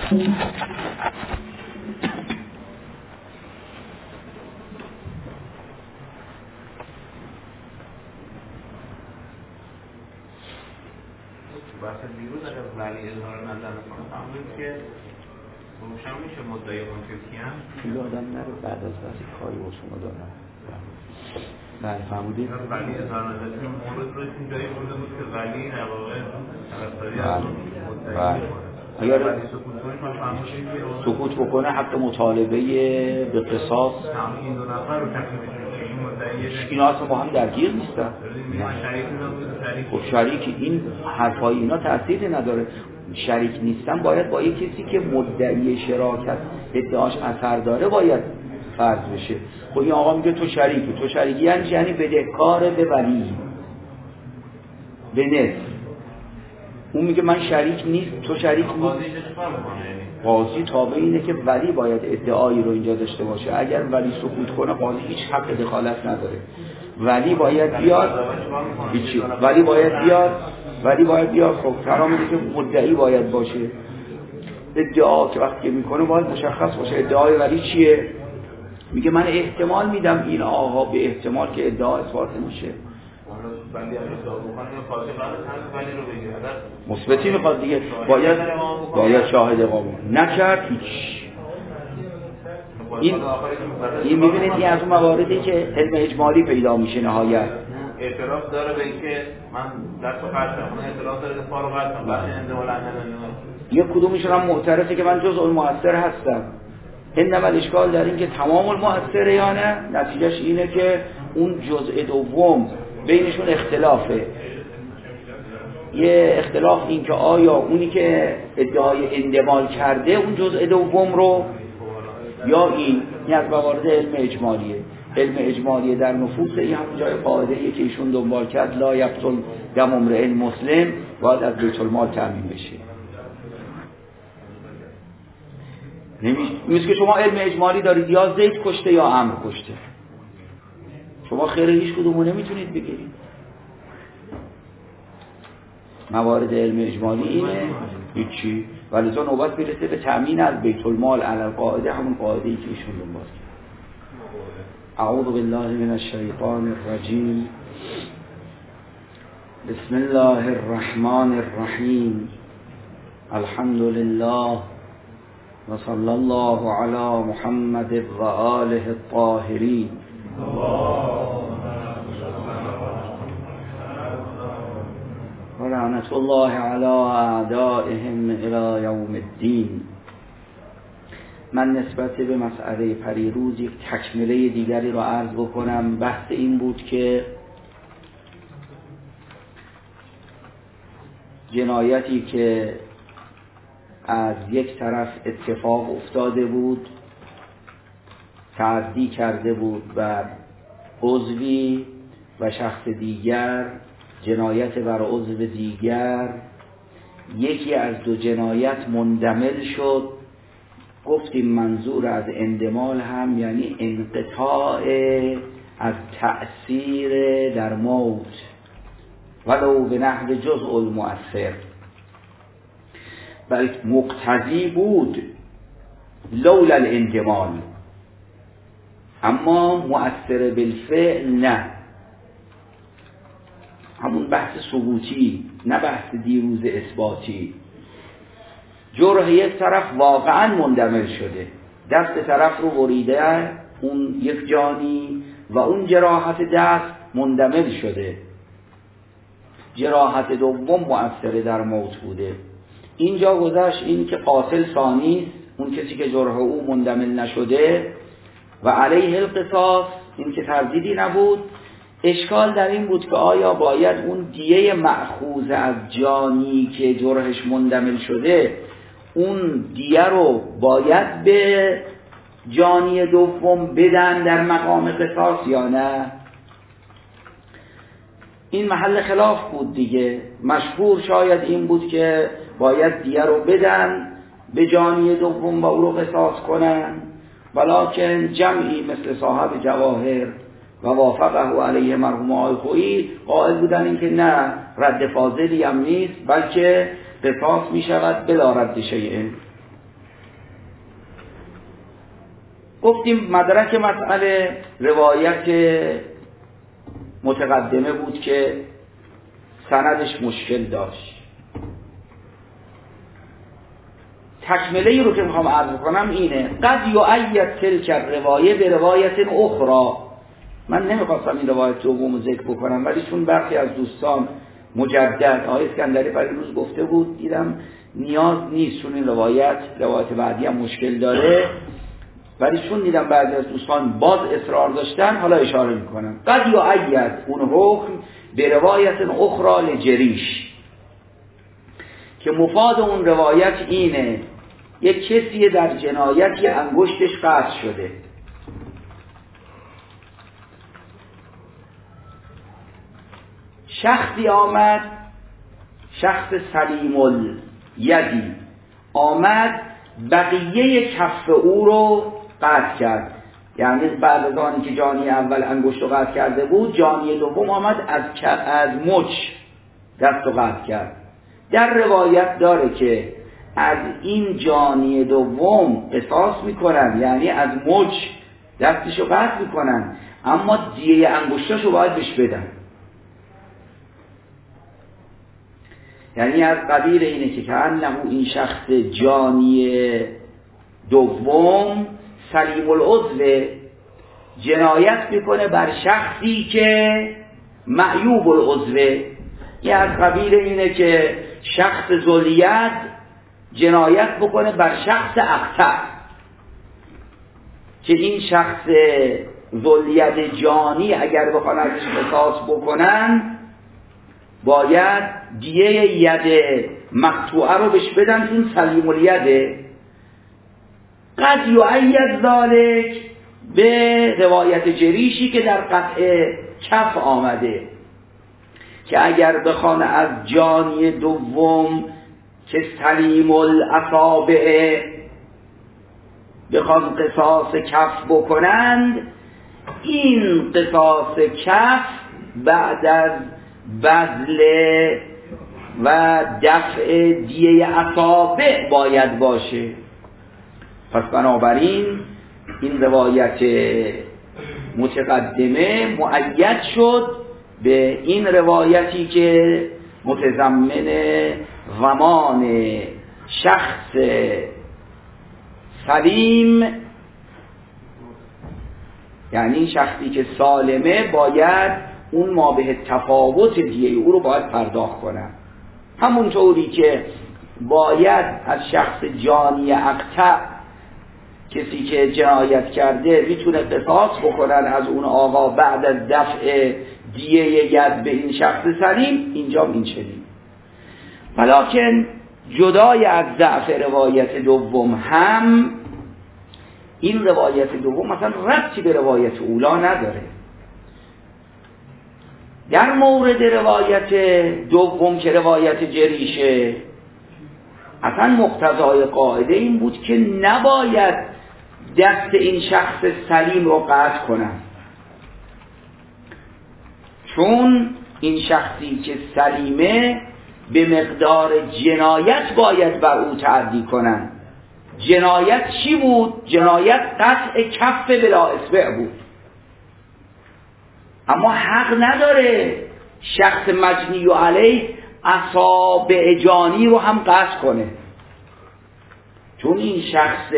بحث دیروز اگر ولی اظهار نظر کنه فهمید که روشن میشه مدعی منکر کیان این آدم نره بعد از وقتی کاری با شما دارم. بله فهمودید؟ ولی اظهار نظر کنه مورد رو این جایی برده بود که ولی در واقع طرفداری از مدعی اگر ولی سکوت کنه ما فهمیدیم که سکوت بکنه حق مطالبه به قصاص این دو نفر رو تکلیفش اینا اصلا با هم درگیر نیستن. خب شریک این حرفای اینا تأثیری نداره. شریک نیستن باید با یک کسی که مدعی شراکت ادعاش اثر داره باید فرض بشه. خب این آقا میگه تو شریکی، تو شریکی یعنی بدهکار به ولی به نصف. اون میگه من شریک نیست، تو شریک نیست. قاضی تابع اینه که ولی باید ادعایی رو اینجا داشته باشه. اگر ولی سکوت کنه قاضی هیچ حق دخالت نداره. ولی باید بیاد هیچی. ولی باید بیاد خب فرام میگه که مدعی باید باشه. ادعا که وقتی میکنه باید مشخص باشه ادعای ولی چیه. میگه من احتمال میدم این آقا به احتمال که ادعا اثبات میشه. مثبتی میخواد دیگه باید شاهد اقامه نکرد هیچ. این میبینید این از اون مواردی که علم اجمالی پیدا میشه نهایت. اعتراف داره به اینکه من دست و قرصم، اعتراف داره که پا رو قرصم وقتی اندمال یک کدومشون هم معترفه که من جزء المؤثر هستم. انما الاشکال در این که تمام المؤثر یا نه. نتیجهش اینه که اون جزء دوم بینشون اختلافه. یه اختلاف این که آیا اونی که ادعای اندمال کرده اون جزء دوم رو یا این از موارد علم اجمالیه. علم اجمالیه در نفوس این همون جای قاعده‌ایه که ایشون دنبال کرد لا یبطل دم امرئ مسلم باید از بیت المال تامین بشه. نمیشه که شما علم اجمالی دارید یا زید کشته یا عمرو کشته. شما خیر هیچ کدومو نمیتونید بگیرید. موارد علم اجمالی اینه هیچی. ولی تو نوبت میرسه به تامین از بیت المال علی القاعده، همون قاعده‌ای که ایشون دنبال کرد. اعوذ بالله من الشیطان الرجیم. بسم الله الرحمن الرحیم. الحمد لله و صلی الله علی محمد و آله الطاهرین. و لعنت الله علی اعدائهم الی یوم الدین. من نسبت به مسئله پریروز یک تکمله دیگری را عرض بکنم. بحث این بود که جنایتی که از یک طرف اتفاق افتاده بود، تعدی کرده بود بر عضوی و شخص دیگر، جنایت بر عضو دیگر، یکی از دو جنایت مندمل شد. گفتیم منظور از اندمال هم یعنی انقطاع از تأثیر در موت ولو به نحو جزء المؤثر، بل مقتضی بود لولا الاندمال، اما مؤثر بالفعل نه. همون بحث ثبوتی نه بحث دیروز اثباتی. جرح یک طرف واقعا مندمل شده، دست طرف رو بریده اون یک جانی و اون جراحت دست مندمل شده. جراحت دوم مؤثر در موت بوده. اینجا گذشت این که قاتل ثانی است، اون کسی که جرح او مندمل نشده و علیه القصاص، این که تردیدی نبود. اشکال در این بود که آیا باید اون دیه مأخوذ از جانی که جرحش مندمل شده اون دیه رو باید به جانی دوم بدن در مقام قصاص یا نه؟ این محل خلاف بود دیگه. مشهور شاید این بود که باید دیه رو بدن به جانی دوم و او رو قصاص کنن، ولکن جمعی مثل صاحب جواهر و وافقه علیه مرحوم آقای خویی قائل بودن این که نه، رد فاضلی هم نیست، بلکه قصاص می شود بلا رد شیء. گفتیم مدرک مسئله روایت متقدمه بود که سندش مشکل داشت. تکمله ای رو که میخوام عرض کنم اینه: قد یؤید تلک الروایه به روایت اخرى. من نمیخواستم این روایت دوم رو ذکر بکنم، ولی چون برخی از دوستان مجدد آقای اسکندری روز گفته بود، دیدم نیاز نیست چون این روایت بعدی هم مشکل داره، ولی چون دیدم بعضی از دوستان باز اصرار داشتن حالا اشاره میکنم. قد یؤید اون حکم به روایت اخرى لجریش، که مفاد اون روایت اینه: یک کسی در جنایتی انگشتش قطع شده، شخصی آمد، شخص سلیم الیدی آمد بقیه کف او رو قطع کرد. یعنی بعد از آنی که جانی اول انگشت رو قطع کرده بود، جانی دوم آمد از مچ دست رو قطع کرد. در روایت داره که از این جانی دوم قصاص میکنن، یعنی از مچ دستش رو قطع میکنن، اما دیه انگشتاش رو باید بهش بدن. یعنی از قبیل اینه که انه این شخص جانی دوم سلیم العضو جنایت میکنه بر شخصی که معیوب العضو. یه از قبیل اینه که شخص ذوالید جنایت بکنه بر شخص اقطع، که این شخص ذوالید جانی اگر بخوان ازش قصاص بکنن باید دیه ید مقطوعه رو بهش بدن، این سلیم الیده. قد یؤید ذالک به روایت جریشی که در قطع کف آمده، که اگر بخوان از جانی دوم که سلیم الاصابع بخوان قصاص کف بکنند، این قصاص کف بعد از بذل و دفع دیه اصابع باید باشه. پس بنابراین این روایت متقدمه مؤید شد به این روایتی که متضمن ضمان شخص سلیم، یعنی شخصی که سالمه باید اون ما به تفاوت دیه او رو باید پرداخت کنن. همونطوری که باید از شخص جانی اقطع، کسی که جنایت کرده، میتونه قصاص بکنن از اون آقا بعد از دفع دیه ید به این شخص سلیم. اینجا این چنین. ولکن جدای از ضعف روایت دوم هم این روایت دوم مثلا ربطی به روایت اولا نداره. در مورد روایت دوم که روایت جریشه، اصلا مقتضای قاعده این بود که نباید دست این شخص سلیم رو قطع کنن، چون این شخصی که سلیمه به مقدار جنایت باید بر او تعدی کنن. جنایت چی بود؟ جنایت قطع کف بلا اصبع بود، اما حق نداره شخص مجنی علیه اصابع جانی رو هم قطع کنه، چون این شخص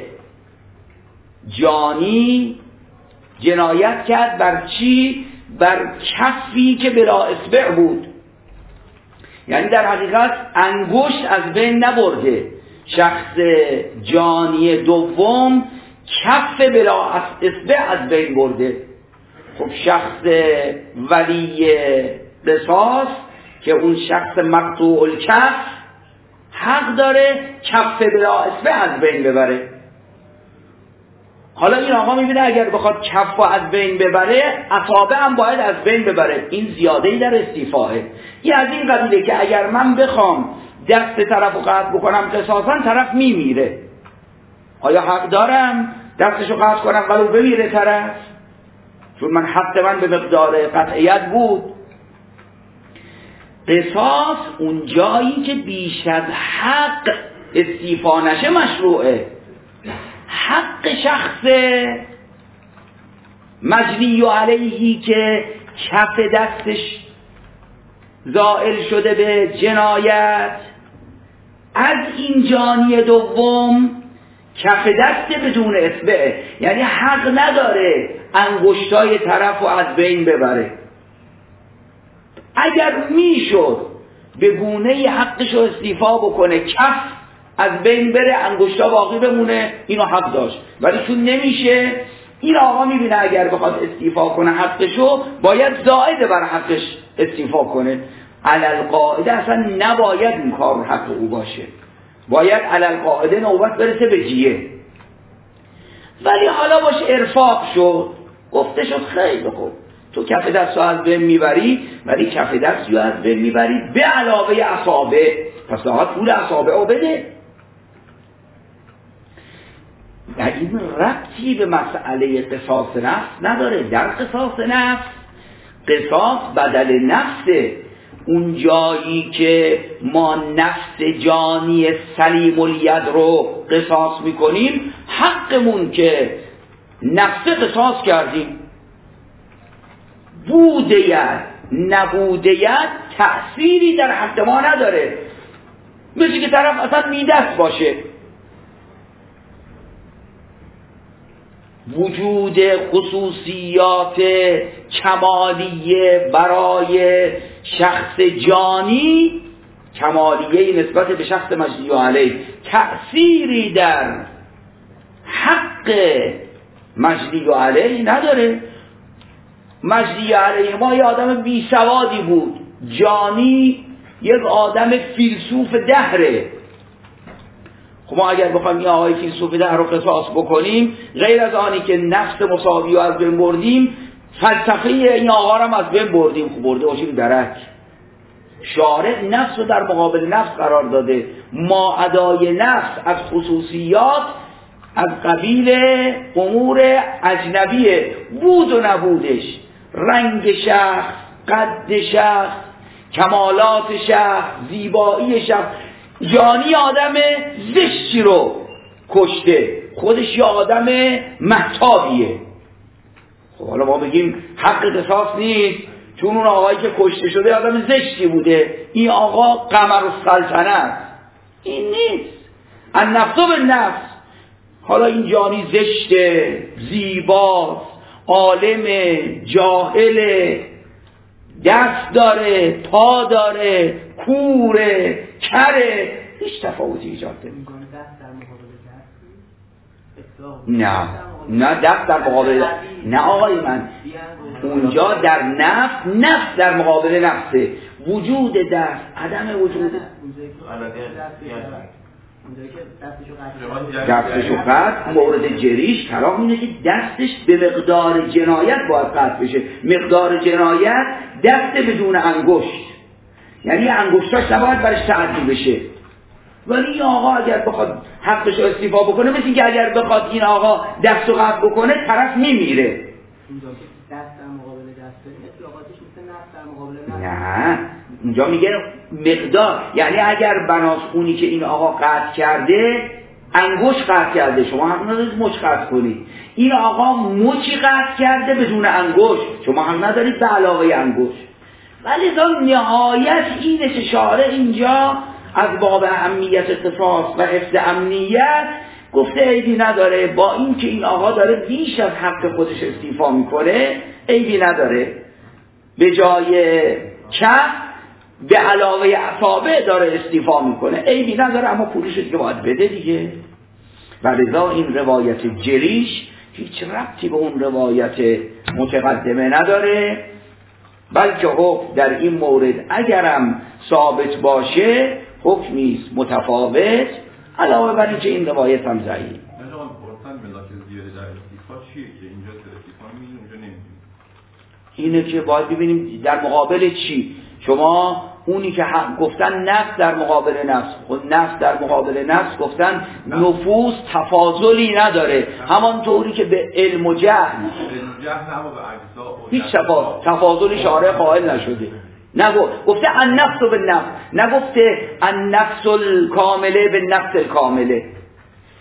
جانی جنایت کرد بر چی؟ بر کفی که بلا اصبع بود. یعنی در حقیقت انگشت از بین نبرده، شخص جانی دوم کف بلا اصبع از بین برده. خب شخص ولی قصاص که اون شخص مقطوع الکف حق داره کف بلا اصبع از بین ببره. حالا این آقا میبینه اگر بخواد کف از بین ببره، اصابع هم باید از بین ببره. این زیاده‌ای در استیفاءه. این از این قبیله که اگر من بخوام دست طرف رو قطع بکنم قصاصا طرف میمیره، آیا حق دارم دستشو قطع کنم ولو بمیره طرف؟ چون من حق من به مقدار قطعیت بود. قصاص اون جایی که بیش از حق استیفا نشه مشروعه. حق شخص مجنی و علیهی که کف دستش زائل شده به جنایت، از این جانی دوم کف دست بدون اصبعه، یعنی حق نداره انگشتای طرف رو از بین ببره. اگر میشد به گونه حقش رو استیفا بکنه، کف از بین بره انگشتا باقی بمونه، اینو حق داشت. ولی چون نمیشه، این آقا میبینه اگر بخواد استیفا کنه حقشو باید زائد بر حقش استیفا کنه. علالقاعده اصلا نباید این کار حق او باشه، باید علالقاعده نوبت برسه به جیه. ولی حالا باش ارفاق شد، گفته شد خیلی خوب تو کف دست رو از بین میبری، ولی کف دست رو از بین میبری به علاوه اصابع، پس لاغت پول اصابع رو بده. در این ربطی به مسئله قصاص نفس نداره. در قصاص نفس، قصاص بدل نفسه. اون جایی که ما نفس جانی سلیم الید رو قصاص میکنیم، حقمون که نفس قصاص کردیم. بودیت نبودیت تأثیری در حق ما نداره. مثل که طرف اصلا میدست باشه. وجود خصوصیات کمالیه برای شخص جانی، کمالیه نسبت به شخص مجنی علیه، تأثیری در حق مجنی علیه نداره. مجنی علیه ما یه آدم بی سوادی بود، جانی یک آدم فیلسوف دهره. خب ما اگر بخوایم این آقای فیلسوف دهر رو قصاص بکنیم، غیر از آنی که نفس مساوی رو از بین بردیم، فلسفه این آقا رو هم از بین بردیم. خب برده باشیم درک. شارع نفس رو در مقابل نفس قرار داده. ما ادای نفس از خصوصیات از قبیل امور اجنبیه، بود و نبودش، رنگ شخص، قد شخص، کمالات شخص، زیبایی شخص. جانی آدم زشتی رو کشته، خودش یه آدم مهتابیه. خب حالا ما بگیم حق قصاص نیست چون اون آقایی که کشته شده آدم زشتی بوده، این آقا قمرالسلطنه. این نیست. النفس بالنفس. حالا این جانی زشته، زیباست، عالم، جاهل، دست داره، پا داره، کوره، کره، هیچ تفاوتی ایجاد نمی‌کنه. نه دست در مقابل، نه آقای من، اونجا در نفس در مقابل نفسه. وجود دست، عدم وجود دستشو قطع، مورد جریش کلام اینه که دستش به مقدار جنایت باید قطع بشه. مقدار جنایت دست بدون انگشت، یعنی انگشتاش نباید برش تعدی بشه. ولی این آقا اگر بخواد حقش رو استیفا بکنه، مثل اینکه اگر بخواد این آقا دست رو قطع بکنه طرف نمیره. دست در مقابل دسته، اطلاقاتش مثل نفس در مقابل نفس. نه اینجا میگه مقدار، یعنی اگر بناس اونی که این آقا قطع کرده انگشت قطع کرده، شما حق ندارید مچ قطع کنید. این آقا مچی قطع کرده بدون انگشت، شما حق ندارید به علاوه انگشت. ولی نهایت اینه که شارع اینجا از باب اهمیت قصاص و حفظ امنیت گفته عیبی نداره، با این که این آقا داره بیش از حق خودش استیفا میکنه، عیبی نداره. به جای کف به علاوه اصابع داره استیفا میکنه، عیبی نداره، اما پولش دیگه باید بده دیگه. و لذا این روایت جریش هیچ ربطی به اون روایت متقدمه نداره، بلکه حکم در این مورد اگرم ثابت باشه حکمیست متفاوت، علاوه بر اینکه این روایت هم ضعیف. مثلا پرسن ملاک زیاده در استیفا چیه که اینجا استیفا می‌بینیم اونجا نمی‌بینیم؟ اینه که باید ببینیم در مقابل چی. شما اونی که گفتن نفس در مقابل نفس، خود نفس در مقابل نفس گفتن نفوس تفاضلی نداره، همانطوری که به علم و جهل هیچ تفاضلی شارع قائل نشده. گفته النفس بالنفس، نگفته النفس الکامله بالنفس الکامله.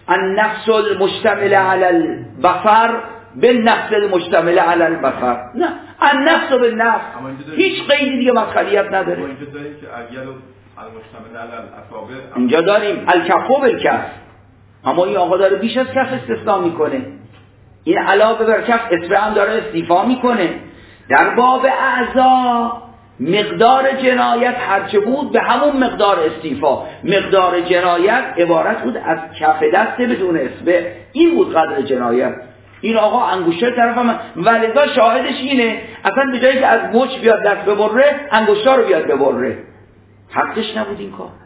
النفس المشتمل على البصر بالنفس المشتمل على البصر. نه، النفس بالنفس، هیچ قیدی دیگه مدخلیت نداره. اینجا داریم که اگل المشتمل على الاصابع، اینجا داریم الکف بالکف، اما این آقا داره بیش از کف استثناء میکنه. این علاوه بر کف اصبع هم داره استیفا میکنه. در باب اعضا مقدار جنایت هرچه بود به همون مقدار استیفا. مقدار جنایت عبارت بود از کف دست بدون اصبع، این بود قدر جنایت. این آقا انگشتر طرف هم ولذا شاهدش اینه اصلا به جایی که از مچ بیاد دست ببره انگشتر رو بیاد ببره، حقش نبود این کار.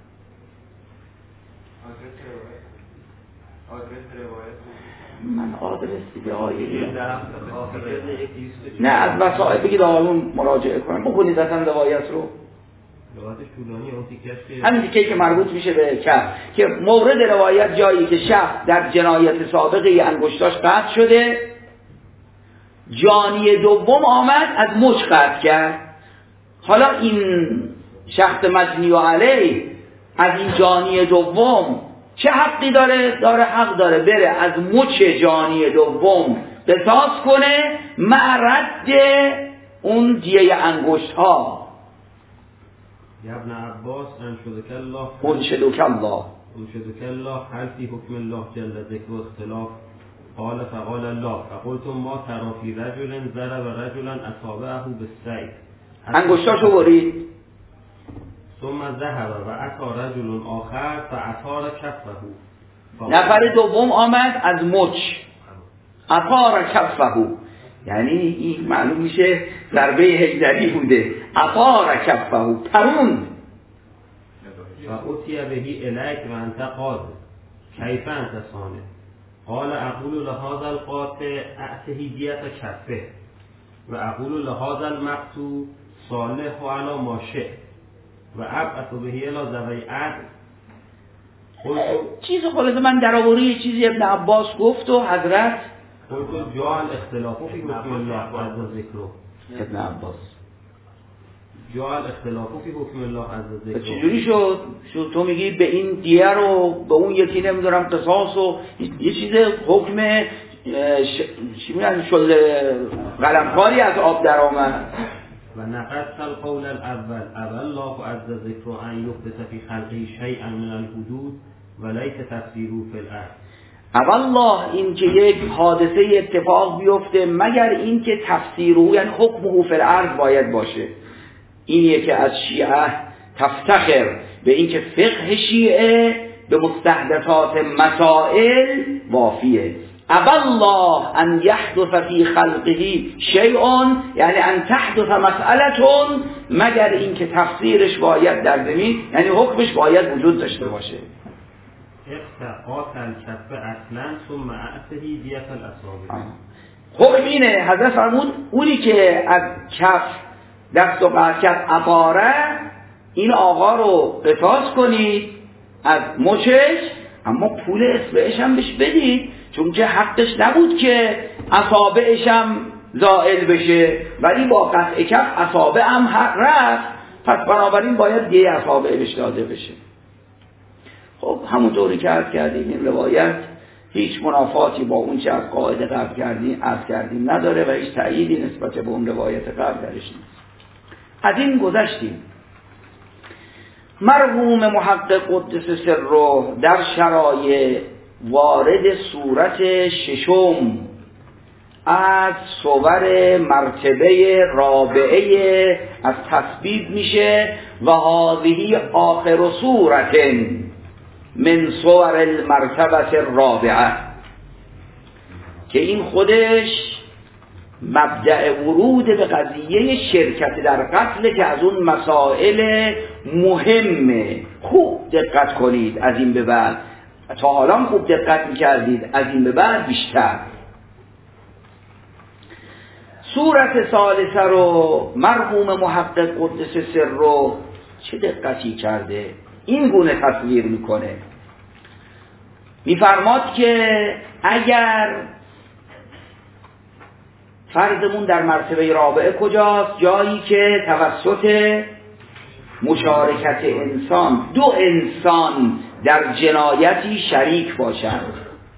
من آدرس دیگه آیه نه از وسائل بگید آقایون مراجعه کنم، بخونید اصلا روایت رو. همین تیکه‌ای که مربوط میشه به کف که مورد روایت جایی که شخص در جنایت سابقه انگشتاش قطع شده، جانی دوم آمد از مچ قطع کرد. حالا این شخص مجنی علیه از این جانی دوم چه حقی داره؟ داره حق داره بره از مچ جانی دوم قصاص کنه مع رد اون دیه انگشت ها. یا ابن عباس انشدک الله هل فی حکم الله جل ذکر و اختلاف قال فقال الله فقلتم ما ترى فی رجل ضرب رجلا اصابعه بالسیف انگشتاشو برید. ثم ذهب و اتى رجل آخر فاثار کفه. نفر دوم آمد از مچ اثار کفه، یعنی این معلوم میشه ضربه حیدری بوده. اثار کفه پرون. و اتی بهی الیک و انت قاضی کیف انت صانع قال اقول لهذا القاطع اعطه دیت کفه و اقول لهذا المقطوع صالح و علی ما شئ و ابعث بهی الی ذوی عدل. چیز خلاصه من در آوری چیزی ابن عباس گفت و حضرت قلت جاء الاختلاف فی حکم الله عز ذکره. ابن عباس جاء الاختلاف فی حکم الله عز ذکره. چجوری شد تو میگی به این دیه رو به اون یکی نمیدونم قصاص و یه چیز حکم چی میگن شد قلمکاری از آب در آمد. و نقص القول الاول ابى الله عز ذکره ان یحدث فی خلقه شیئا من الحدود ولیس تفسیره فی الارض. ابى الله این که یک حادثه اتفاق بیفته مگر این که تفسیره یعنی حکمه فی الارض باید باشه. اینیه که از شیعه تفتخر به این که فقه شیعه به مستحدثات مسائل وافیه. ابى الله ان يحدث في خلقه شيء یعنی ان تحدث مسئله مگر این که تفسیرش باید در زمین یعنی حکمش باید وجود داشته باشه. قاتل کف اصلا ثم اعطه دیت الاصابع. حکم اینه حضرت فرمود اونی که از کف دست و قطع کرد اقاره این آقا رو قصاص کنید از مچش، اما پول اصبعش هم بهش بدید چون که حقش نبود که اصابعش هم زائل بشه، ولی با قطع کف اصابع هم رفت، پس بنابراین باید دیه اصابع بهش داده بشه. خب همونطوری که عرض کردیم این روایت هیچ منافاتی با اون چه از قاعده قبل کردیم نداره و هیچ تأییدی نسبت به اون روایت قبل درش نیست. از این گذشتیم. مرحوم محقق قدس سره در شرایع وارد صورت ششم از صور مرتبه رابعه از تثبیت میشه و هذه آخر صورت من صور المرتبه الرابعه، که این خودش مبدأ ورود به قضیه شرکت در قتل که از اون مسائل مهمه. خوب دقت کنید از این به بعد، تا حالا خوب دقت میکردید، از این به بعد بیشتر. صورت ثالثه رو مرحوم محقق قدس سره چه دقتی کرده، این گونه تصویر میکنه. میفرماد که اگر فرضمون در مرتبه رابعه کجاست؟ جایی که توسط مشارکت انسان، دو انسان در جنایتی شریک باشند.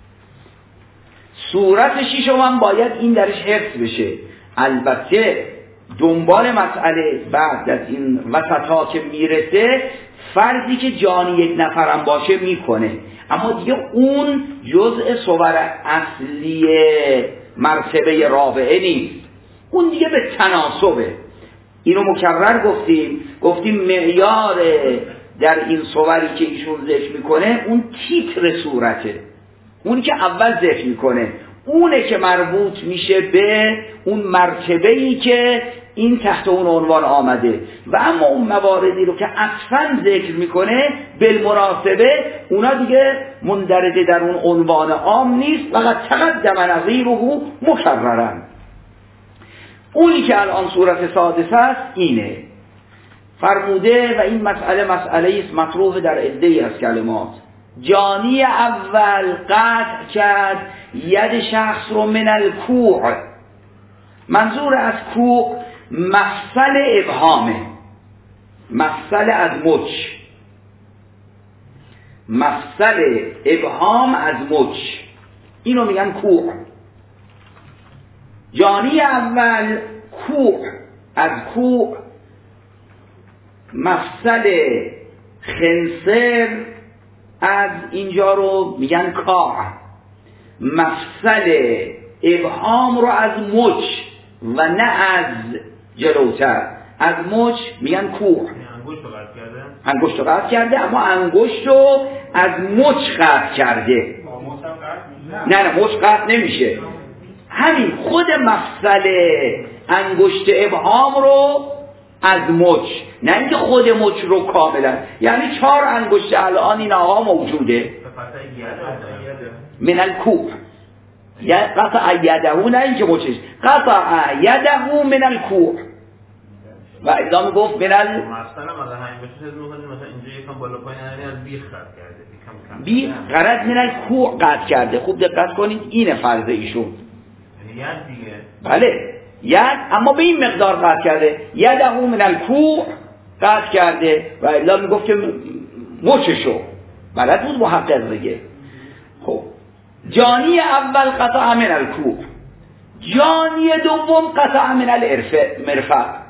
صورت شیشم هم باید این درش حفظ بشه. البته دنبال مسئله بعد از این وسطا که میرسه فرضی که جان یک نفرم باشه میکنه، اما دیگه اون جزء صور اصلی مرتبه رابعه نیست، اون دیگه به تناسبه. اینو مکرر گفتیم معیار در این صوری که ایشون ذکر میکنه اون تیتر صورته، اونی که اول ذکر میکنه اونه که مربوط میشه به اون مرتبه‌ای که این تحت اون عنوان آمده، و اما اون مواردی رو که عطفاً ذکر میکنه بالمناسبه اونا دیگه مندرجه در اون عنوان عام نیست، فقط تقدم نظیره مکررن. اونی که الان صورت سادسه است اینه فرموده، و این مسئله است مطروح در عده‌ای از کلمات. جانی اول قطع کرد ید شخص رو من الکوع. منظور از کوع مفصل ابهامه، مفصل از مچ، مفصل ابهام از مچ، اینو میگن کوع. جانی اول کوع، از کوع مفصل خنصر از اینجا رو میگن کاع، مفصل ابهام رو از مچ و نه از جلوتر، از مچ میگن کوع. انگشت رو قطع کرده، اما انگشت رو از مچ قطع کرده. نه مچ قطع نمیشه، همین خود مفصل انگشت ابهام رو از مچ، نه اینکه خود مچ رو کاملا، یعنی 4 انگشت الان این آقا موجوده من الکوع، یا قطع یده، نه اینکه مچش، قطع یده من الکوع. و ادامه گفت من مثلا انگشت مثلا اینجا یکم بالا پایین از بیخ قطع کرده، بیخ غرض من الکوع قطع کرده. خوب دقت کنید این فرض ایشون، یعنی ید دیگه، بله ید، اما به این مقدار قطع کرده، یده من الکوع قطع کرده، و الا میگفت که مچشو بلد بود محقق دیگه. خب جانی اول قطع من الکوع، جانی دوم قطع من المرفق.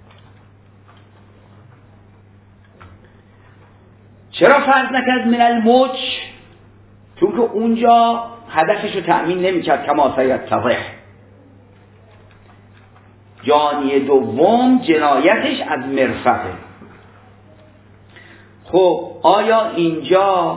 چرا فرض نکرد من المچ؟ چون که اونجا هدفش رو تأمین نمی‌کرد کما سیتضح. جانی دوم جنایتش از مرفقه. خب آیا اینجا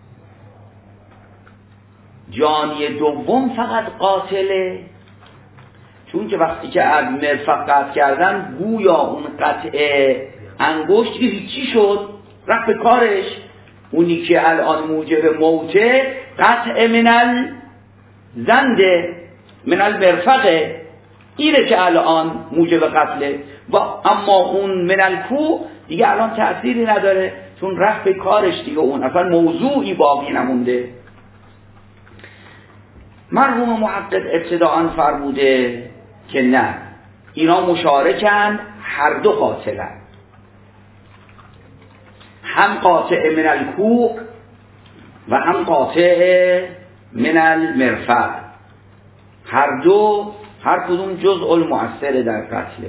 جانی دوم فقط قاتله؟ چون که وقتی که از مرفق قطع کردن گویا اون قطع انگشت هیچی شد، رفت به کارش. اونی که الان موجب موته قطع من الزنده من المرفقه، اینه که الان موجب قتله، و اما اون من الکوع دیگه الان تأثیری نداره چون رفت به کارش دیگه، اون اصلا موضوعی باقی نمونده. مرحوم محقق ابتداءً فرموده که نه، اینا مشارکن، هر دو قاتلن، هم قاطع من الکوع و هم قاطع من المرفق، هر دو هر کدوم جزء المؤثر در قتله.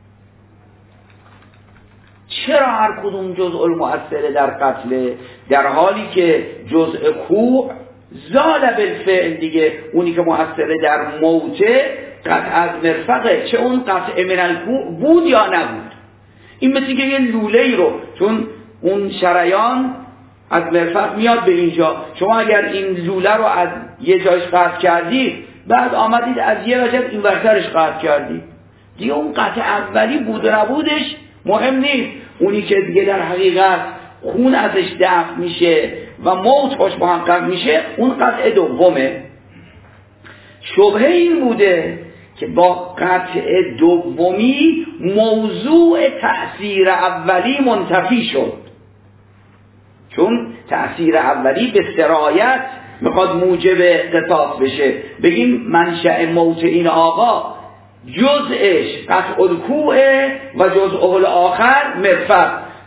چرا هر کدوم جزء المؤثر در قتله؟ در حالی که جزء کوع زال بالفعل دیگه، اونی که مؤثر در موته قطع از مرفقه، چه اون قطع من الکوع بود یا نبود. این مثل که یه لوله ای رو، چون اون شریان از مرفق میاد به اینجا، شما اگر این لوله رو از یه جایش قطع کردید بعد آمدید از یه وجه این ورترش قطع کردید، دیگه اون قطع اولی بود و نبودش مهم نیست. اونی که دیگه در حقیقت خون ازش دفع میشه و موت باش محقق میشه اون قطع دومه. شبهه این بوده که با قطع دومی موضوع تأثیر اولی منتفی شد، چون تأثیر اولی به سرایت میخواد موجب قصاص بشه. بگیم منشأ موت این آقا جزءش قطع الکوع و جزء الاخر مرفق،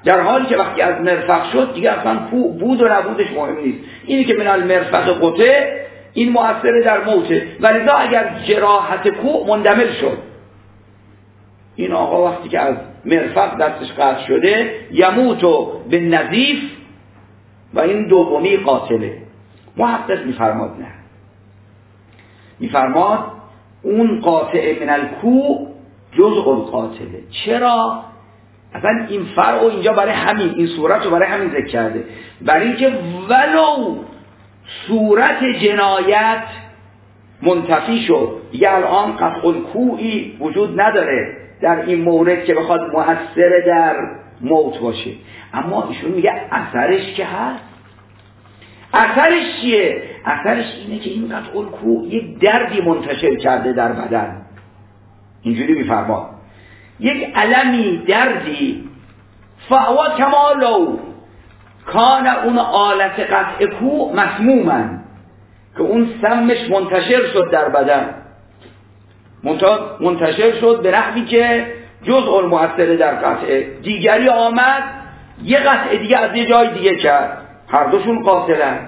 در حالی که وقتی از مرفق شد دیگه اصلا بود و نبودش مهم نیست. اینی که من المرفق قطع این مؤثر در موته، ولذا اگر جراحت کو مندمل شد، این آقا وقتی که از مرفق دستش قطع شده یموتو به نظیف و این دومی قاتله. محقق میفرماد نه، میفرماد اون قاطع من الکو جزء القاتله. چرا؟ اصلا این فرع اینجا برای همین، این صورت رو برای همین ذکر کرده، برای اینکه ولو صورت جنایت منتفی شد، یه الان قطع الکوئی وجود نداره در این مورد که بخواد مؤثر در موت باشه، اما ایشون میگه اثرش که هست. اثرش چیه؟ اثرش اینه که این قطع الکو یک دردی منتشر کرده در بدن. اینجوری میفرماد یک علمی دردی فهو کما لو کان اون آلت قطع کو مسمومن، که اون سمش منتشر شد در بدن، منتشر شد به نحوی که جزء المؤثر در قطع دیگری آمد یه قطع دیگه از یه جای دیگه کرد، هر دوشون قاتلن.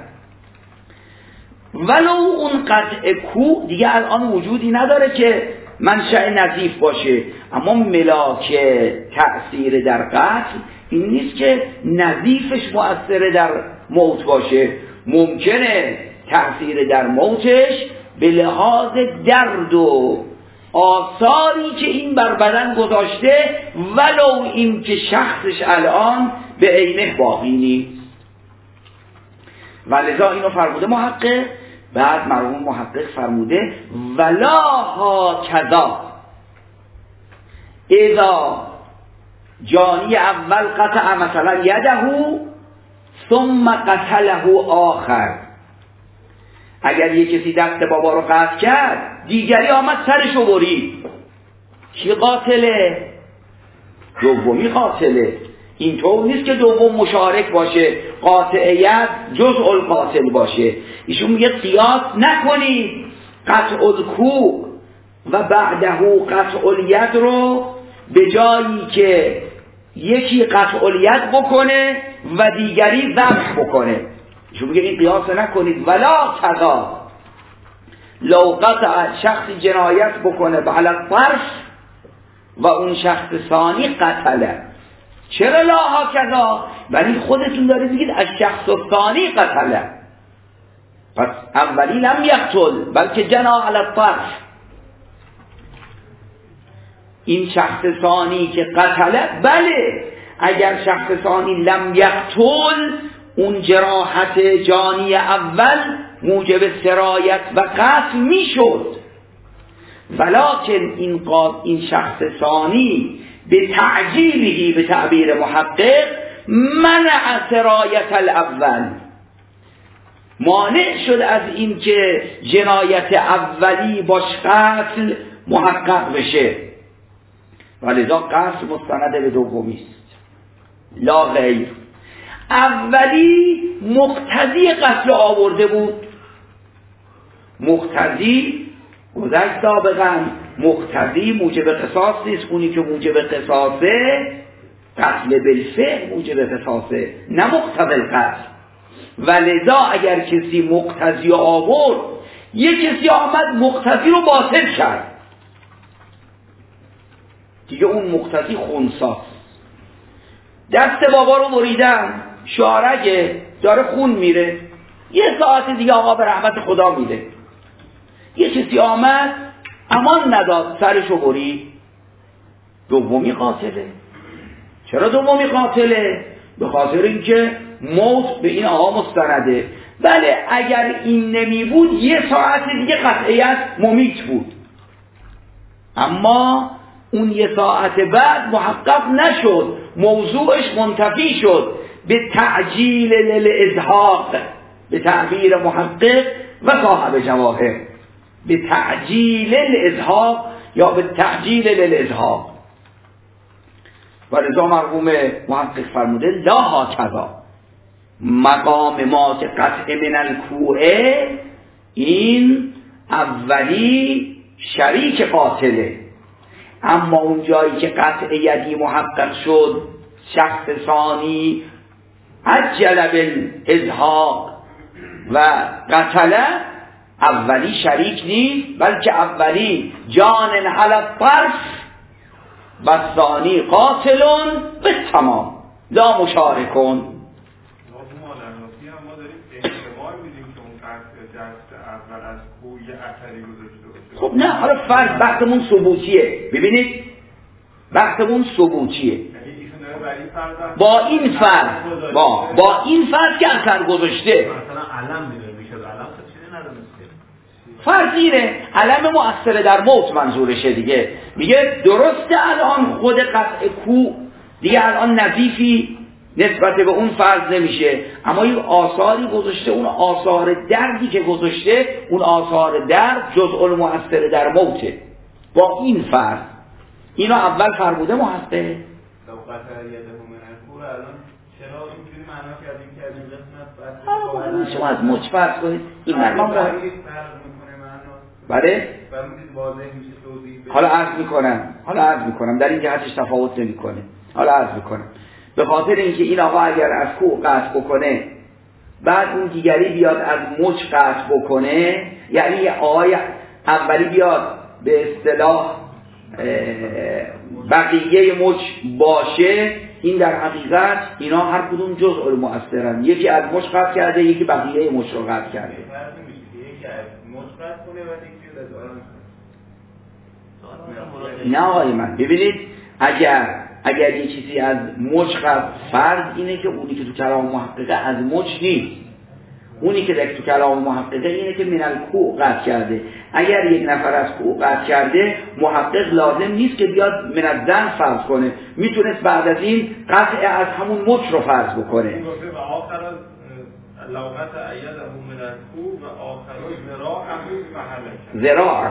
ولو اون قطع کو دیگه الان وجودی نداره که منشأ نظیف باشه، اما ملاک تأثیر در قتل این نیست که نظیفش مؤثر در موت باشه. ممکنه تأثیر در موتش به لحاظ درد و آثاری که این بر بدن گذاشته، ولو این که شخصش الان به عینه باقی نیست. ولذا اینو فرموده محقق. بعد مرحوم محقق فرموده ولا هاکذا اذا جانی اول قطع مثلا یده ثم قتله آخر، اگر یک کسی دست بابا رو قطع کرد دیگری آمد سرشو برید، کی قاتله؟ دومی قاتله. اینطور نیست که دوم مشارک باشه، قاطعیت جزء القاتل باشه. ایشون میگه قیاس نکنید قطع الکوع و بعده قطع الید رو به جایی که یکی قطع الید بکنه و دیگری ذبح بکنه. ایشون میگه این قیاس نکنید. ولا کذا لو قطع شخصی جنایت بکنه به علت طرف و اون شخص ثانی قتله. چرا لا هاکذا؟ ولی خودتون دارید میگید از شخص ثانی قتله، پس اولی لم یقتل بلکه جنا علی الطرف. این شخص ثانی که قتله، بله اگر شخص ثانی لم یقتل اون جراحت جانی اول موجب سرایت و قتل میشد، ولکن این شخص ثانی به تعجیلی به تعبیر محقق منع سرایت الاول، مانع شد از این که جنایت اولی باش قتل محقق بشه، ولذا قتل مستند به دومی است لا غیر. اولی مقتضی قتل آورده بود، مقتضی گذشت سابقا، مقتضی موجب قصاص نیست. اونی که موجب قصاصه قتل بالفعل موجب قصاصه، نه مقتضی القتل. ولذا اگر کسی مقتضی آورد، یک کسی آمد مقتضی رو باطل کرد، دیگه اون مقتضی خنثاست. دست بابا رو بریدم، شارگه داره خون میره، یه ساعت دیگه آقا به رحمت خدا میره. یه کسی آمد امان نداد سرشو برید، دومی قاتله. چرا دومی قاتله؟ به خاطر اینکه موت به این آقا مستنده. بله اگر این نمی بود یه ساعت دیگه قطعیت ممیت بود، اما اون یه ساعت بعد محقق نشد، موضوعش منتفی شد به تعجیل للازهاق، به تعبیر محقق و صاحب جواهر، به تعجیل الازهاق یا به تعجیل للازهاق. ولذا مرحوم محقق فرموده لا هاکذا، مقام ما که قطع من الکوعه این اولی شریک قاتله، اما اون جایی که قطع یدی محقق شد شخص ثانی عجل بالازهاق و قتله، اولی شریک نیست، بلکه اولی جان علی الطرف و ثانی قاتلون به تمام لا مشارکون. خب نه، حالا فرض بحثمون ثبوتیه. ببینید بحثمون ثبوتیه. با این فرض با این فرض که اثر گذاشته، مثلا علم میشه، علم چیزی نداره، فرضیره علم مؤثر در موت منظورشه دیگه. میگه درسته الان خود قطع کو دیگه الان نظیفی نسبت به اون فرض نمیشه، اما یه آثاری گذاشته، اون آثار دردی که گذاشته، اون آثار درد جزء المؤثر در موته. با این فرض اینا اول فرموده محقق شما از مچ فرض کنید این مرمان بله؟ حالا عرض میکنم در این جهتش تفاوت نمیکنه. حالا عرض میکنم به خاطر اینکه این آقا اگر از کوه قطع بکنه بعد اون دیگری بیاد از مچ قطع بکنه، یعنی آقای اولی بیاد به اصطلاح بقیه مچ باشه، این در حقیقت اینا هر کدوم جزء المؤثرن، یکی از مچ قطع کرده، یکی بقیه مچ رو قطع کرده. نه آقای من ببینید اگر یه چیزی از مچ قطع، فرض اینه که اونی که تو کلام محققه از مچ نیست، اونی که تو کلام محققه اینه که من الکوع قطع کرده. اگر یک نفر از کوع قطع کرده، محقق لازم نیست که بیاد من الزن فرض کنه، میتونست بعد از این قطع از همون مچ رو فرض بکنه. و آخر لوقت ایده من الکوع و آخر ذراعه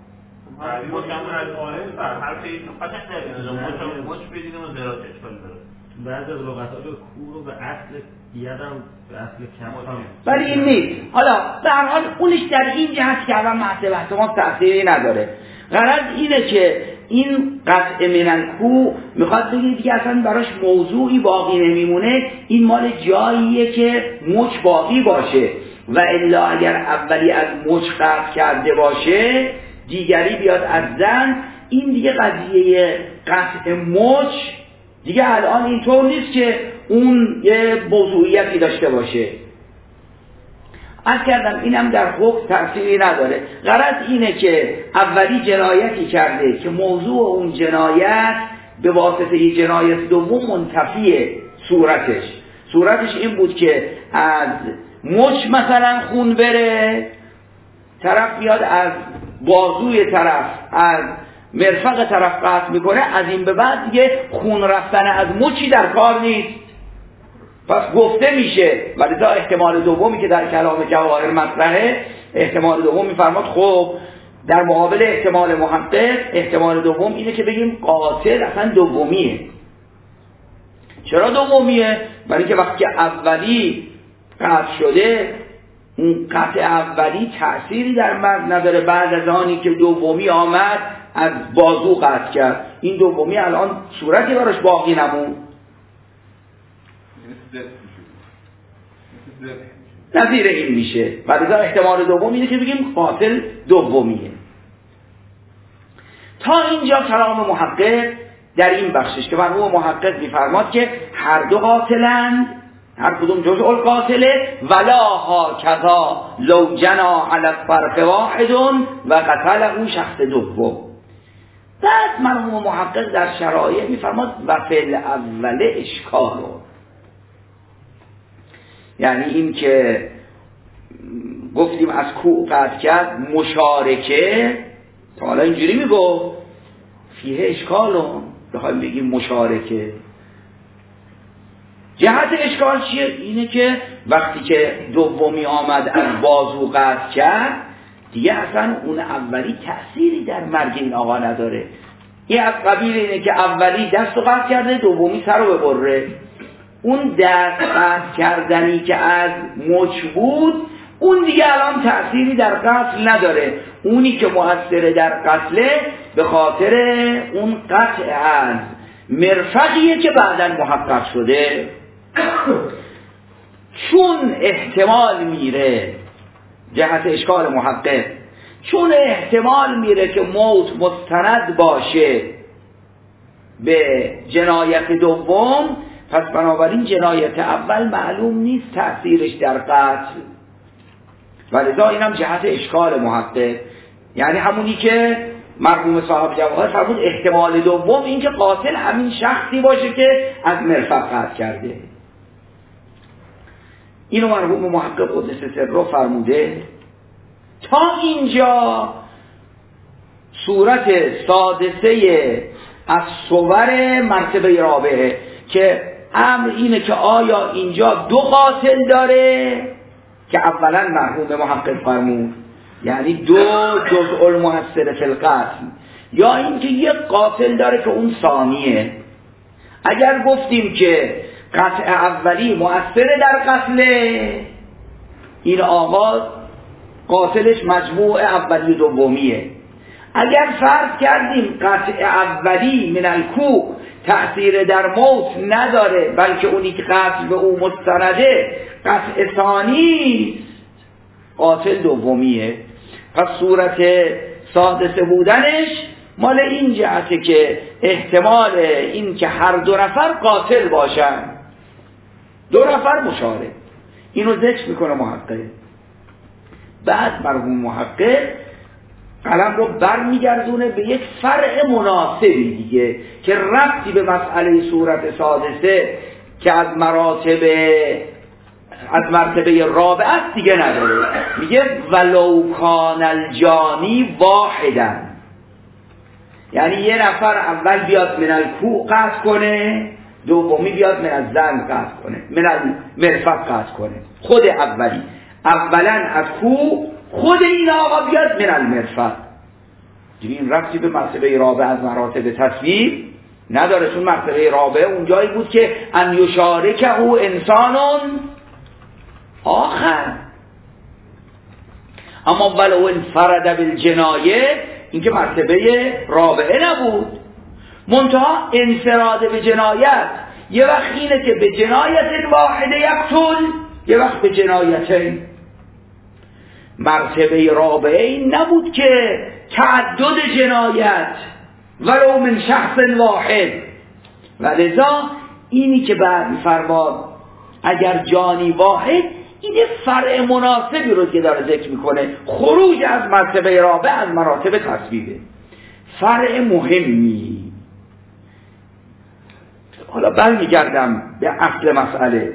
بعد از لغت‌ها به کو رو به اصل یادم به اصل کم ولی این نیست. حالا به هر حال اونش در این جهت که الان بحث ما تأثیری نداره. غرض اینه که این قطع من کو میخواد بگه دیگه اصلا براش موضوعی باقی نمیمونه، این مال جاییه که مچ باقی باشه، و الا اگر اولی از مچ قطع کرده باشه دیگری بیاد از زن، این دیگه قضیه قطع مچ دیگه الان اینطور نیست که اون یه موضوعیتی داشته باشه. عرض کردم اینم در حکم تأثیری نداره. غرض اینه که اولی جنایتی کرده که موضوع اون جنایت به واسطه جنایت دوم منتفیه صورتش این بود که از مچ مثلا خون بره، طرف بیاد از بازوی طرف از مرفق طرف قطع میکنه، از این به بعد دیگه خون رفتن از مچی در کار نیست، پس گفته میشه. ولی احتمال دومی که در کلام جواهر مطرحه، احتمال دوم میفرماد خب در مقابل احتمال محقق، احتمال دوم اینه که بگیم قاتل اصلا دومیه. چرا دومیه؟ برای اینکه وقتی اولی قطع شده، اون قطع اولی تأثیری در مرد نداره، بعد از آنی که دومی آمد از بازو قطع کرد، این دومی الان صورتی براش باقی نمون. نظیر این میشه. بعد از احتمال دوم اینه که بگیم قاتل دومیه. تا اینجا کلام محقق در این بخشش که مرحوم محقق میفرماد که هر دو قاتلند، هر کدوم جزء القاتله، ولا هاکذا لو جنا علی الطرف واحد و قتله اون شخص دوم. بعد مرحوم محقق در شرایع میفرماد و فعل اول اشکالو، یعنی این که گفتیم از کوع قطع کرد مشارکه، تا حالا اینجوری میگو فیه اشکالو، بخوایم بگیم مشارکه. جهت اشکال چیه؟ اینه که وقتی که دومی آمد از بازو قطع کرد، دیگه اصلا اون اولی تأثیری در مرگ این آقا نداره. این از قبیل اینه که اولی دست رو قطع کرده، دومی سر رو ببره. اون دست قطع کردنی که از مچ بود، اون دیگه الان تأثیری در قتل نداره. اونی که مؤثر در قتله به خاطر اون قطع از مرفقیه که بعداً محقق شده. چون احتمال میره جهت اشکال محقق، چون احتمال میره که موت مستند باشه به جنایت دوم، پس بنابراین جنایت اول معلوم نیست تأثیرش در قتل، ولذا اینم جهت اشکال محقق. یعنی همونی که مرحوم صاحب جواهر فرمود احتمال دوم این که قاتل همین شخصی باشه که از مرفق قتل کرده. اینو مرحوم محقق قدس سره فرموده. تا اینجا صورت سادسه از صور مرتبه رابعه که امر اینه که آیا اینجا دو قاتل داره که اولا مرحوم محقق فرمود یعنی دو جزء المؤثر فی القتل، یا اینکه یک قاتل داره که اون ثانیه. اگر گفتیم که قطع اولی مؤثر در قتل، این آقا قاتلش مجموع اولی و دومیه. اگر فرض کردیم قطع اولی من الکوع تأثیر در موت نداره بلکه اونی که قتل به او مستنده قطع ثانی قاتل دومیه، پس صورت سادسه بودنش مال این جهته که احتمال این که هر دو نفر قاتل باشن، دو نفر مشارک. اینو ذکر میکنه محقق. بعد مرحوم محقق قلم رو برمیگردونه به یک فرع مناسبی دیگه که ربطی به مسئله صورت سادسه که از مرتبه رابعه است دیگه نداره. میگه ولو کان الجانی واحدا، یعنی یه نفر اول بیاد من الکوع قطع کنه، دومی بیاد من الزن قطع کنه، من المرفق قطع کنه. خود اولا از کوع، خود این آقا بیاد من المرفق. این ربطی به مرتبه رابعه از مراتب تصویر نداره، چون مرتبه رابعه اون جایی بود که ان یشارکه انسان آخر. اما ولو انفرد بالجنایه این که مرتبه رابعه نبود. منتها انفراد به جنایت یه وقت اینه که به جنایت واحده یقتل، یه وقت به جنایتین. مرتبه رابعه این نبود که تعدد جنایت ولو من شخص واحد، ولذا اینی که بعد فرماد اگر جانی واحد، این فرع مناسبی رو که داره ذکر میکنه، خروج از مرتبه رابعه از مراتب تصویبه، فرع مهمی. حالا برمیگردم به اصل مسئله،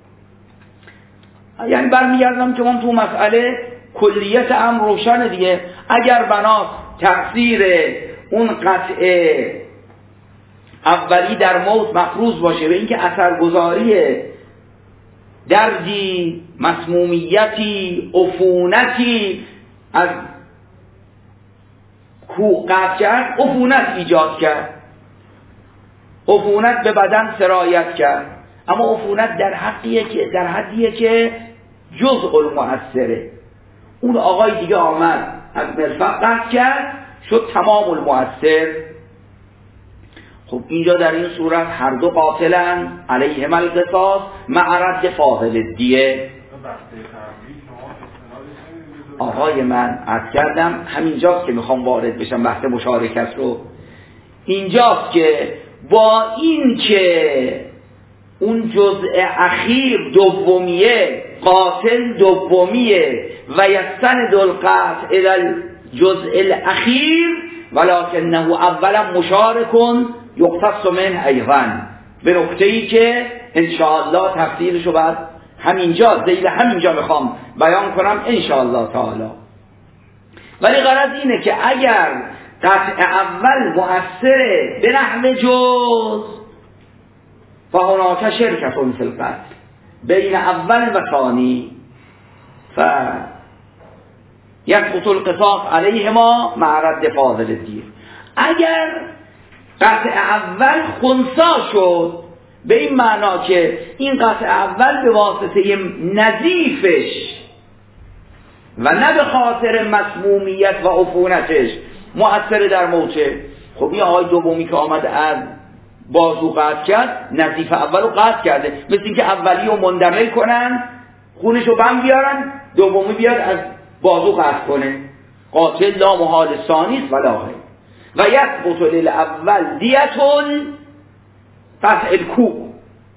یعنی برمیگردم که من تو مسئله کلیت امر روشنه دیگه. اگر بنا تأثیر اون قطع اولی در موت مفروض باشه به اینکه اثرگذاری دردی، مسمومیتی، عفونتی از کوع قطع کرد، عفونت ایجاد کرد، عفونت به بدن سرایت کرد، اما عفونت در حدیه که جزء المؤثره. اون آقای دیگه آمد از مرفق قطع کرد، شد تمام المؤثر. خب اینجا در این صورت هر دو قاتلن، علیهم القصاص مع رد فاضل الدیه. آقای من عرض کردم همینجاست که میخوام وارد بشم بحث مشارکت رو. اینجاست که با این که اون جزء اخیر دومیه، قاتل دومیه و یستند القطع الى الجزء الاخیر ولکنه اولا مشارکن یقتص منه ایضا، به نکته‌ای که انشاءالله تفصیلشو بعد همینجا ذیل همینجا میخوام بیان کنم انشاءالله تعالی. ولی غرض اینه که اگر قطع اول مؤثره به نحو جز فهناک شرکتون فی القتل بین اول و ثانی یسقط القصاص علیهما مع رد فاضل الدیه. اگر قطع اول خنثی شد به این معنا که این قطع اول به واسطه نظیفش و نه به خاطر مسمومیت و عفونتش مؤثر در موته، خب این آقای دومی که آمد از بازو قطع کرد، نظیف اول رو قطع کرده. مثل اینکه اولی رو مندمل کنن، خونش رو بم بیارن، دومی بیاد از بازو قطع کنه. قاتل لا محال ثانیست ولا غیر و یثبت للاول دیتون قطع الکوع.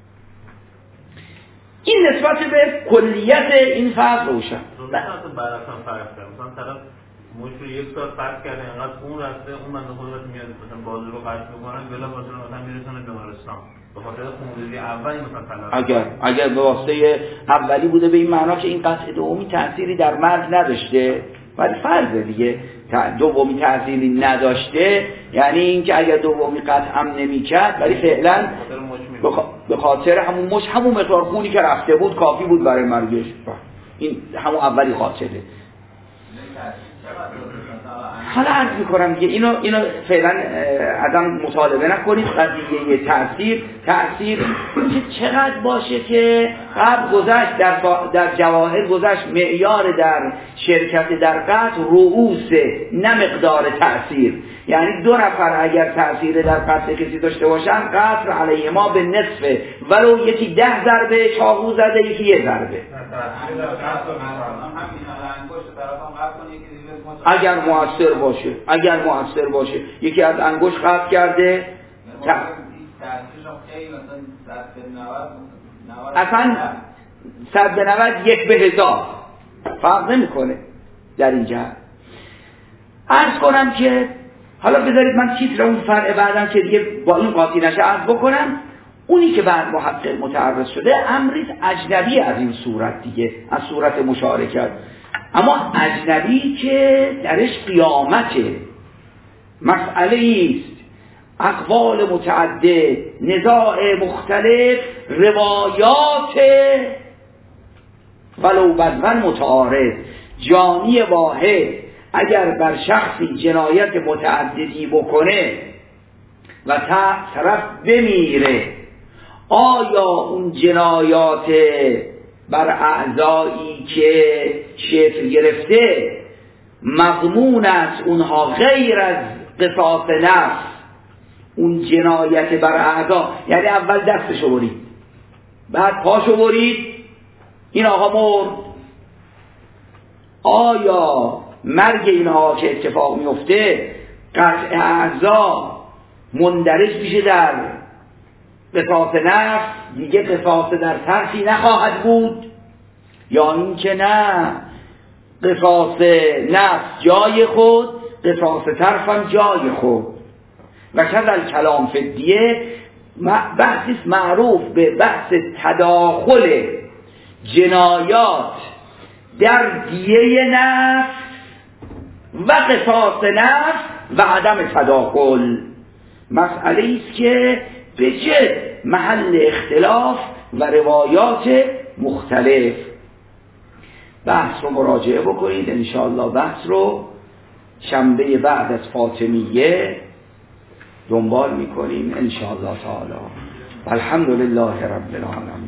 این نسبت به کلیت این فرض روشن. برعکس فرض کرد مثلا طرف موش رو یک ساعت فرض کرده اینقدر خون رفته، اون بنده خدا میاد مثلا بازو رو قطع میکنن بلا فاصله مثلا میرسونه بیمارستان به خاطر خونریزی اولی مثلا اگر به واسطه اولی بوده به این معنا که این قطع دومی تأثیری در مرگ نداشته، ولی فرضه دیگه دومی تأثیری نداشته، یعنی اینکه اگر دومی قطع هم نمی‌کرد ولی فعلا به خاطر همون مش همون مقدار خونی که رفته بود کافی بود برای مرگش. این همون اولی قاتله. حالا عرض میکنم که اینو فعلا ازم مطالبه نکنید. قضیه تأثیر که چقدر باشه که قبل گذشت در جواهر گذشت معیار در شرکت در قتل رؤوسه نه مقدار تأثیر. یعنی 2 نفر اگر تأثیر در قتل کسی داشته باشن قتل علیه ما به نصفه، ولو یکی 10 ضربه چاقو زده یکی 1 ضربه. اگر مؤثر باشه یکی از انگشت قطع کرده اصلا 100 به 90 1 به 1000 فرق نمیکنه در این جهت. عرض کنم که حالا بذارید من تیتر اون فرع بعدم که دیگه با این قاطی نشه عرض بکنم. اونی که بعد محقق متعرض شده امریز اجنبی از این صورت دیگه، از صورت مشارکت، اما اجنبی که درش قیامته، مسئله است، اقوال متعدد، نزاع مختلف، روایات ولو بدون متعارض. جانی واحد اگر بر شخصی جنایت متعددی بکنه و طرف بمیره، آیا اون جنایات بر اعضایی که شکل گرفته مضمون است اونها غیر از قصاص نفس، اون جنایت بر اعضا، یعنی اول دستشو برید بعد پاشو برید این آقا مرد، آیا مرگ اینها که اتفاق میفته قطع اعضا مندرج میشه در قصاص نفس، دیگه قصاص در طرفی نخواهد بود، یا اینکه نه قصاص نفس جای خود، قصاص طرفم جای خود. و کذل کلام فی الدیه بحثی معروف به بحث تداخل جنایات در دیه نفس و قصاص نفس و عدم تداخل. مسئله ایست که به جد محل اختلاف و روایات مختلف. بحث رو مراجعه بکنید انشاءالله. بحث رو شنبه بعد از فاطمیه دنبال میکنیم انشاءالله تعالی. الحمدلله رب العالمین.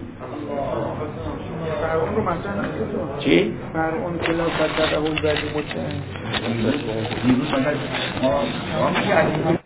چی؟ فرعون که لا صدقه البعض متهم